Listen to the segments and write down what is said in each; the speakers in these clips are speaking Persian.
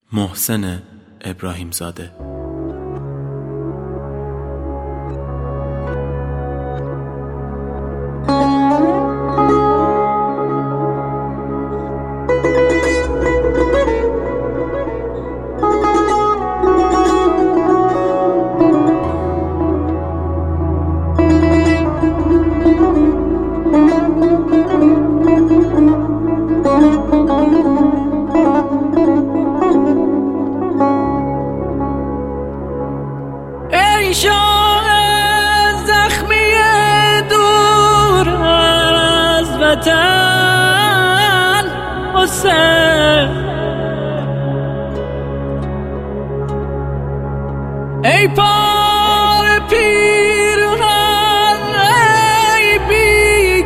محسن ابراهیم زاده. زخمی دور از وطن حسین، ای پار پیرهن ای بی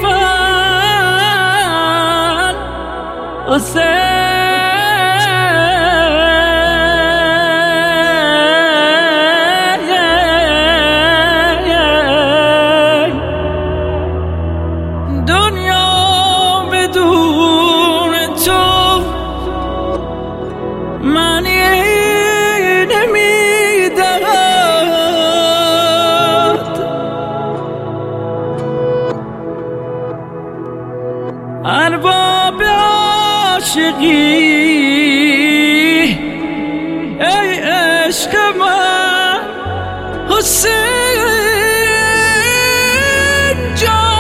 کفن حسین. ارباب عاشقی ای عشق من حسین جان،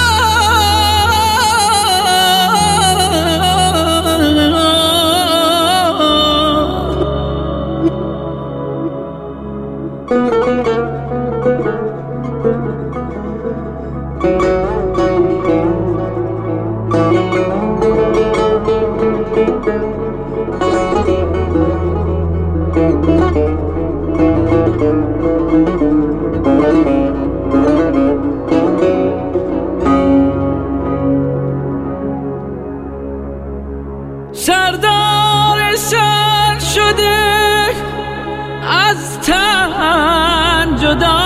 سردار سر شده از تن جدا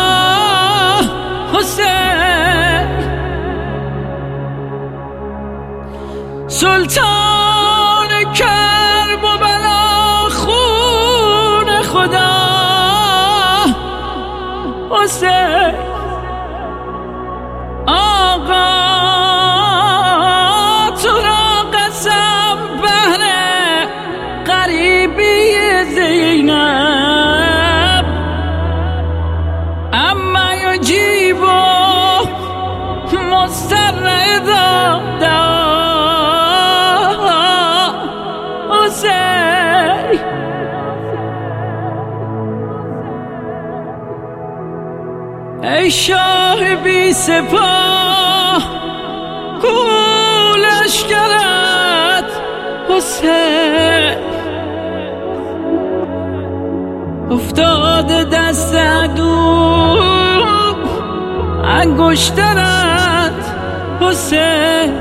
حسین، سلطان کرب و بلا خون خدا حسین. آقا تو را قسم بهر غریبی زینب، اما یجیب مضطر اذا دعا حسین. ای شاه بی سپاه کو لشکرت حسین، افتاده دست عدو انگشترت حسین.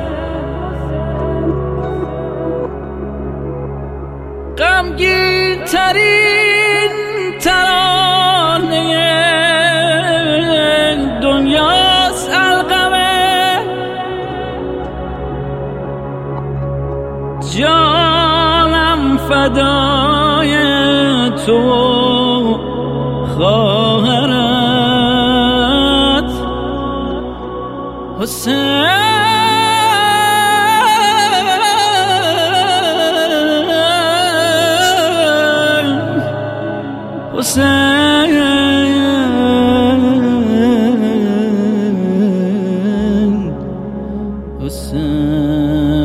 غمگین ترین ترانه دنیاست القمه، جانم فدای تو خواهرت حسین. حسین